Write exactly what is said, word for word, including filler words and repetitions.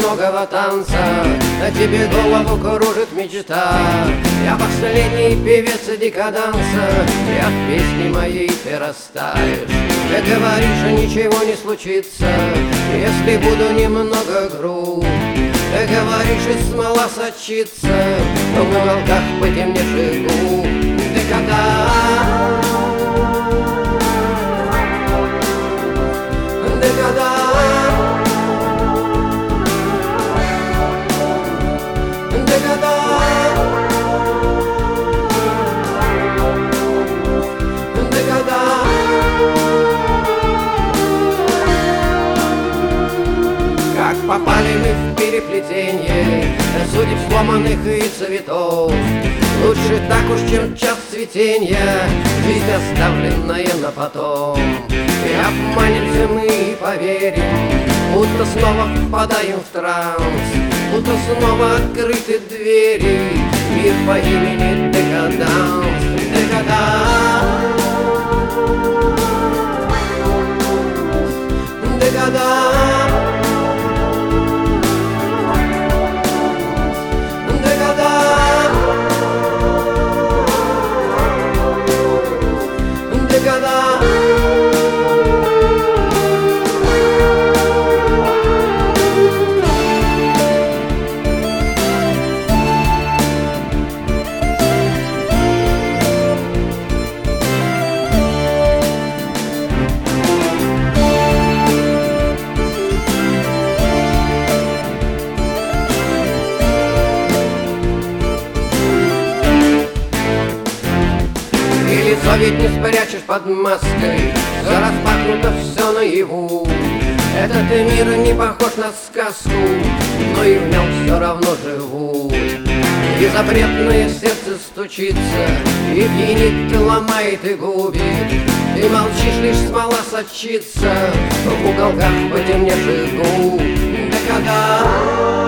одинокого танца, на тебе голову кружит мечта. Я последний певец декаданса, и от песни моей ты растаешь. Ты говоришь, ничего не случится, если буду немного груб. Ты говоришь, и смола сочится, но в уголках потемневших губ. Декаданс, декаданс, декаданс, декаданс. Как попали мы в переплетение судеб сломанных и цветов, лучше так уж, чем час цветения, жизнь оставленная на потом. И обманемся мы и поверим, будто снова впадаем в транс, будто снова открыты двери, мир по имени Декаданс. Декаданс, Декаданс, лицо ведь не спрячешь под маской, все распахнуто, все наяву. Этот мир не похож на сказку, но и в нем все равно живу. И запретное сердце стучится, и пьянит, ломает и губит. Ты молчишь, лишь смола сочится в уголках потемневших губ. Декаданс,